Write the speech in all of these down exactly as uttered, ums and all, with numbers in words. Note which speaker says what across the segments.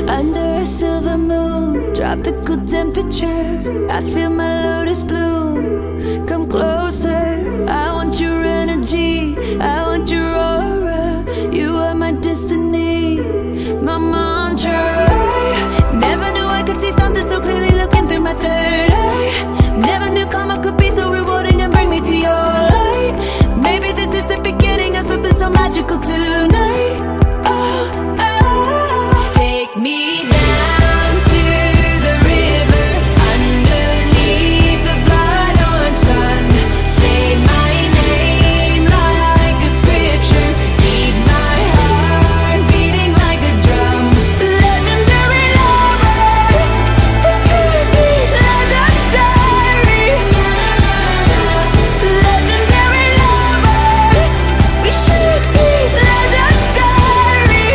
Speaker 1: Under a silver moon, tropical temperature, I feel my lotus bloom. Come closer, I want your energy, I want your aura. You are my destiny, my mantra. Never knew I could see something so clearly looking through my third eye. Never knew karma could be so rewarding and bring me to your light. Maybe this is the beginning of something so magical tonight. Oh, oh. Take me down to the river, underneath the blood orange sun. Say my name like a scripture, keep my heart beating like a drum. Legendary lovers, we could be legendary. Legendary lovers, we should be legendary.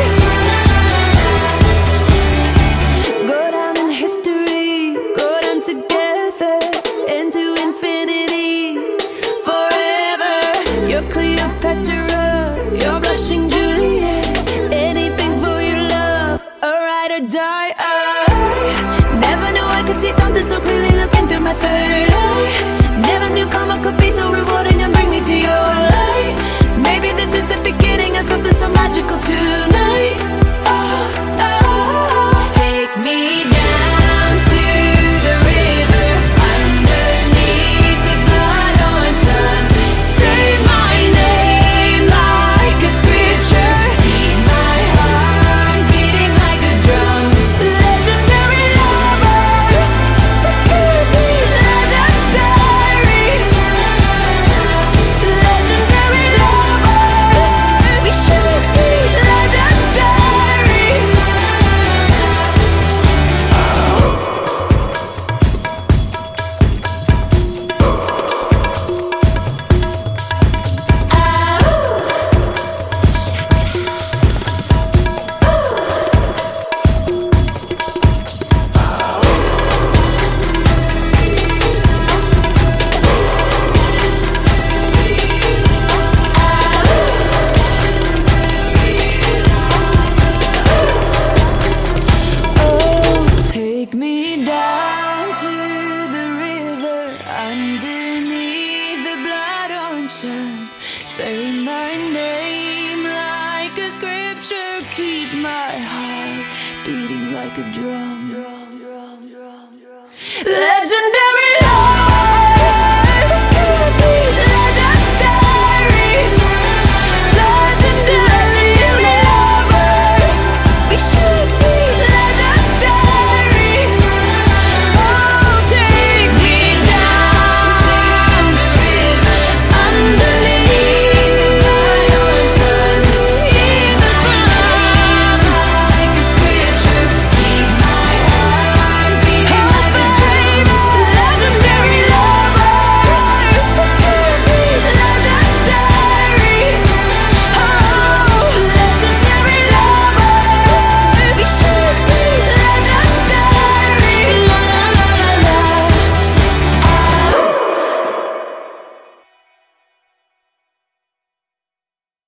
Speaker 1: Go down in history, go down together into infinity, forever. You're Cleopatra, you're blushing Juliet. Anything for your love, a ride or die. I never knew I could see something so clearly looking through my third eye. Never knew karma could be so rewarding and bring me to your light. Maybe this is the beginning of something so magical tonight. Oh, oh. Take me down to the river, underneath the blood orange sun. Say my name like a scripture, keep my heart beating like a drum. Legendary lovers, we could be legendary. Legendary lovers, we should be legendary. Oh, take me down to the river, underneath the blood orange sun. Say my name like a scripture, keep my heart beating like a drum. Legendary